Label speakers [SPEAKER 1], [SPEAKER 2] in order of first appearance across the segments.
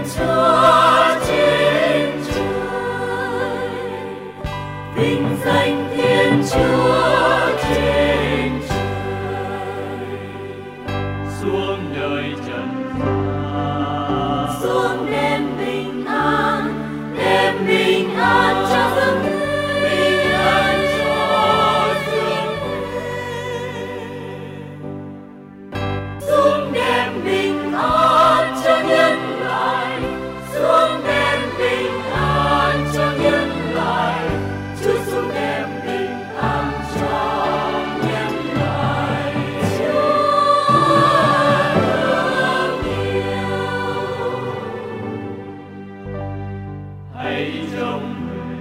[SPEAKER 1] Chúa trên trời, vinh danh Thiên Chúa trên trời,
[SPEAKER 2] xuống đời trần gian,
[SPEAKER 1] xuống đem bình an cho dương thế, bình an cho dương thế, xuống đem bình an cho nhân loại, xuống đem bình an cho nhân loại, Chúa xuống đem bình an cho nhân loại. Chúa thương yêu.
[SPEAKER 2] hãy trông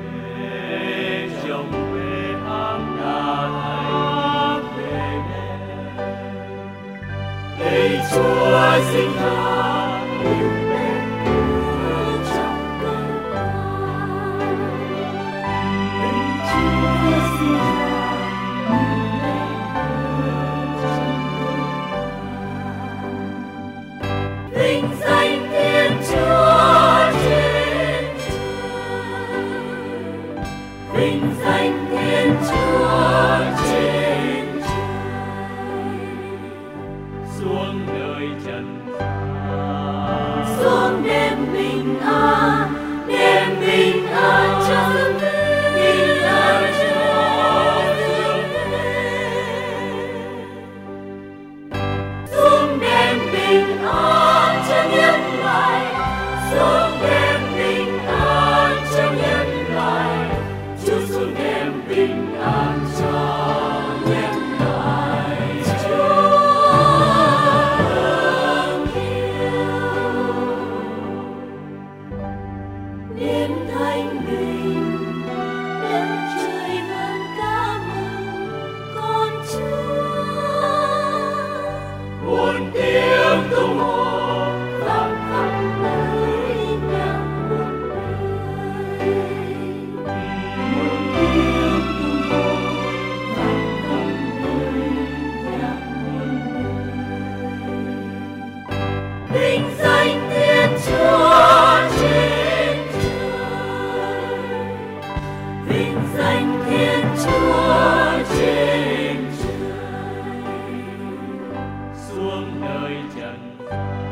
[SPEAKER 2] về áng đã thấy về
[SPEAKER 1] Lạy Chúa sinh ra yêu mến Chúa trong cơn ai. Lạy Chúa sinh ra yêu mến Chúa trong cơn ai. Vinh danh Thiên Chúa trên trời, vinh danh Thiên Chúa trên trời,
[SPEAKER 2] xuống đời trần gian,
[SPEAKER 1] xuống đem bình an cho dương thế, bình an cho dương thế, xuống đem bình an cho nhân loại, xuống đem bình an cho nhân loại, Chúa xuống đem bình an cho nhân loại. Chúa niềm thanh bình, đất trời vẫn ca mừng con Chúa.
[SPEAKER 2] muôn tiếng tung hô
[SPEAKER 1] Vang khắp nơi nhạc muôn đời, muôn tiếng tung hô vang khắp nơi nhạc muôn đời. Vinh danh Thiên Chúa trên trời, vinh danh Thiên Chúa trên trời,
[SPEAKER 2] xuống đời trần gian.